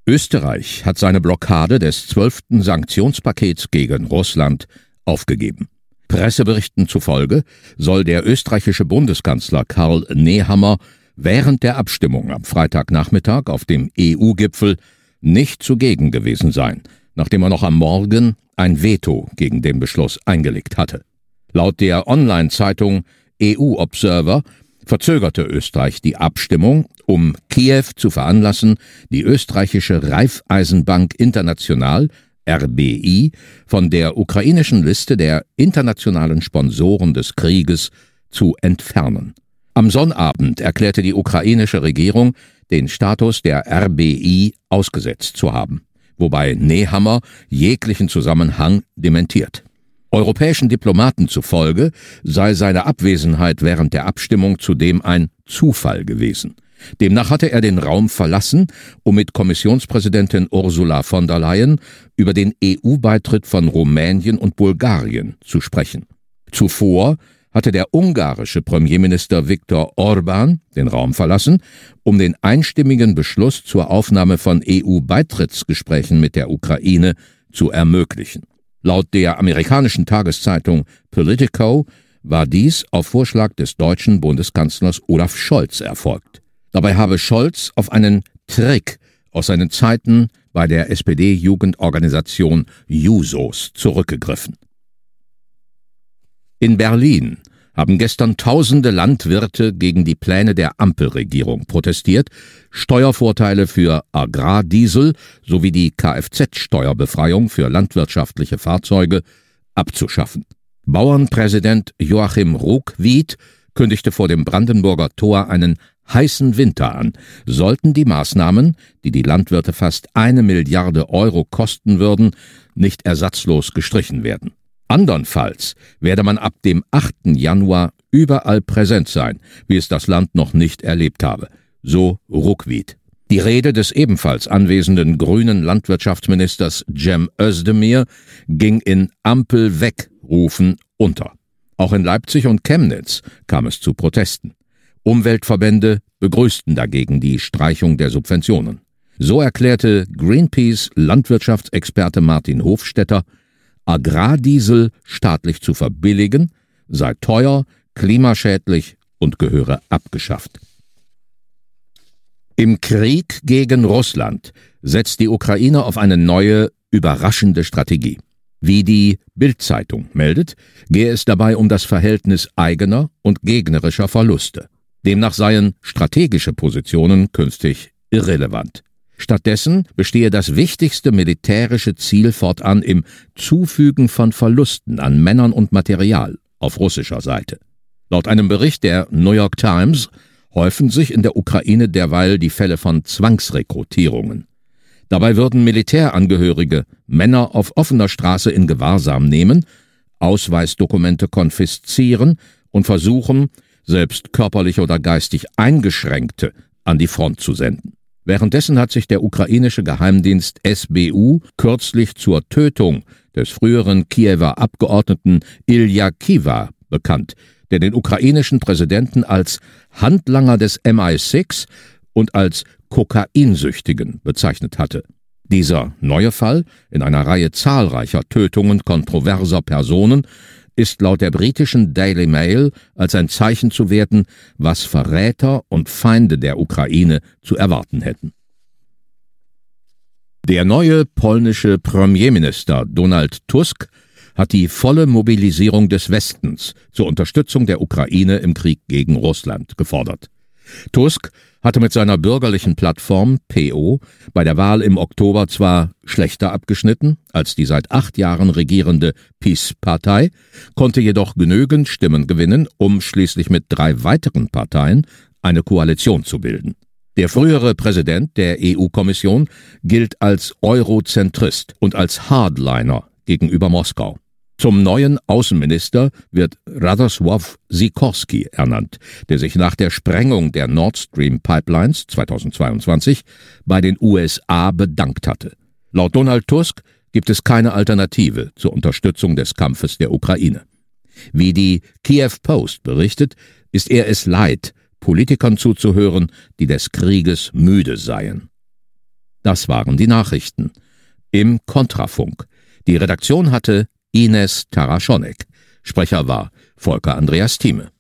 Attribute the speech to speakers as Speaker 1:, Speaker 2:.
Speaker 1: Österreich hat seine Blockade des 12. Sanktionspakets gegen Russland aufgegeben. Presseberichten zufolge soll der österreichische Bundeskanzler Karl Nehammer während der Abstimmung am Freitagnachmittag auf dem EU-Gipfel nicht zugegen gewesen sein, nachdem er noch am Morgen ein Veto gegen den Beschluss eingelegt hatte. Laut der Online-Zeitung EU Observer verzögerte Österreich die Abstimmung, um Kiew zu veranlassen, die österreichische Raiffeisenbank International RBI von der ukrainischen Liste der internationalen Sponsoren des Krieges zu entfernen. Am Sonnabend erklärte die ukrainische Regierung, den Status der RBI ausgesetzt zu haben, wobei Nehammer jeglichen Zusammenhang dementiert. Europäischen Diplomaten zufolge sei seine Abwesenheit während der Abstimmung zudem ein Zufall gewesen. Demnach hatte er den Raum verlassen, um mit Kommissionspräsidentin Ursula von der Leyen über den EU-Beitritt von Rumänien und Bulgarien zu sprechen. Zuvor hatte der ungarische Premierminister Viktor Orbán den Raum verlassen, um den einstimmigen Beschluss zur Aufnahme von EU-Beitrittsgesprächen mit der Ukraine zu ermöglichen. Laut der amerikanischen Tageszeitung Politico war dies auf Vorschlag des deutschen Bundeskanzlers Olaf Scholz erfolgt. Dabei habe Scholz auf einen Trick aus seinen Zeiten bei der SPD-Jugendorganisation Jusos zurückgegriffen. In Berlin haben gestern tausende Landwirte gegen die Pläne der Ampelregierung protestiert, Steuervorteile für Agrardiesel sowie die Kfz-Steuerbefreiung für landwirtschaftliche Fahrzeuge abzuschaffen. Bauernpräsident Joachim Ruckwied kündigte vor dem Brandenburger Tor einen heißen Winter an, sollten die Maßnahmen, die die Landwirte fast 1 Milliarde Euro kosten würden, nicht ersatzlos gestrichen werden. Andernfalls werde man ab dem 8. Januar überall präsent sein, wie es das Land noch nicht erlebt habe, so Ruckwied. Die Rede des ebenfalls anwesenden grünen Landwirtschaftsministers Cem Özdemir ging in Ampel-Weg-Rufen unter. Auch in Leipzig und Chemnitz kam es zu Protesten. Umweltverbände begrüßten dagegen die Streichung der Subventionen. So erklärte Greenpeace-Landwirtschaftsexperte Martin Hofstetter, Agrardiesel staatlich zu verbilligen, sei teuer, klimaschädlich und gehöre abgeschafft. Im Krieg gegen Russland setzt die Ukraine auf eine neue, überraschende Strategie. Wie die Bild-Zeitung meldet, gehe es dabei um das Verhältnis eigener und gegnerischer Verluste. Demnach seien strategische Positionen künftig irrelevant. Stattdessen bestehe das wichtigste militärische Ziel fortan im Zufügen von Verlusten an Männern und Material auf russischer Seite. Laut einem Bericht der New York Times häufen sich in der Ukraine derweil die Fälle von Zwangsrekrutierungen. Dabei würden Militärangehörige Männer auf offener Straße in Gewahrsam nehmen, Ausweisdokumente konfiszieren und versuchen, selbst körperlich oder geistig Eingeschränkte an die Front zu senden. Währenddessen hat sich der ukrainische Geheimdienst SBU kürzlich zur Tötung des früheren Kiewer Abgeordneten Ilja Kiva bekannt, der den ukrainischen Präsidenten als Handlanger des MI6 und als Kokainsüchtigen bezeichnet hatte. Dieser neue Fall in einer Reihe zahlreicher Tötungen kontroverser Personen ist laut der britischen Daily Mail als ein Zeichen zu werten, was Verräter und Feinde der Ukraine zu erwarten hätten. Der neue polnische Premierminister Donald Tusk hat die volle Mobilisierung des Westens zur Unterstützung der Ukraine im Krieg gegen Russland gefordert. Tusk hatte mit seiner bürgerlichen Plattform PO bei der Wahl im Oktober zwar schlechter abgeschnitten als die seit 8 Jahren regierende PiS-Partei, konnte jedoch genügend Stimmen gewinnen, um schließlich mit 3 weiteren Parteien eine Koalition zu bilden. Der frühere Präsident der EU-Kommission gilt als Eurozentrist und als Hardliner gegenüber Moskau. Zum neuen Außenminister wird Radosław Sikorski ernannt, der sich nach der Sprengung der Nord Stream Pipelines 2022 bei den USA bedankt hatte. Laut Donald Tusk gibt es keine Alternative zur Unterstützung des Kampfes der Ukraine. Wie die Kiew Post berichtet, ist er es leid, Politikern zuzuhören, die des Krieges müde seien. Das waren die Nachrichten. Im Kontrafunk. Die Redaktion hatte Ines Taraschonek. Sprecher war Volker Andreas Thieme.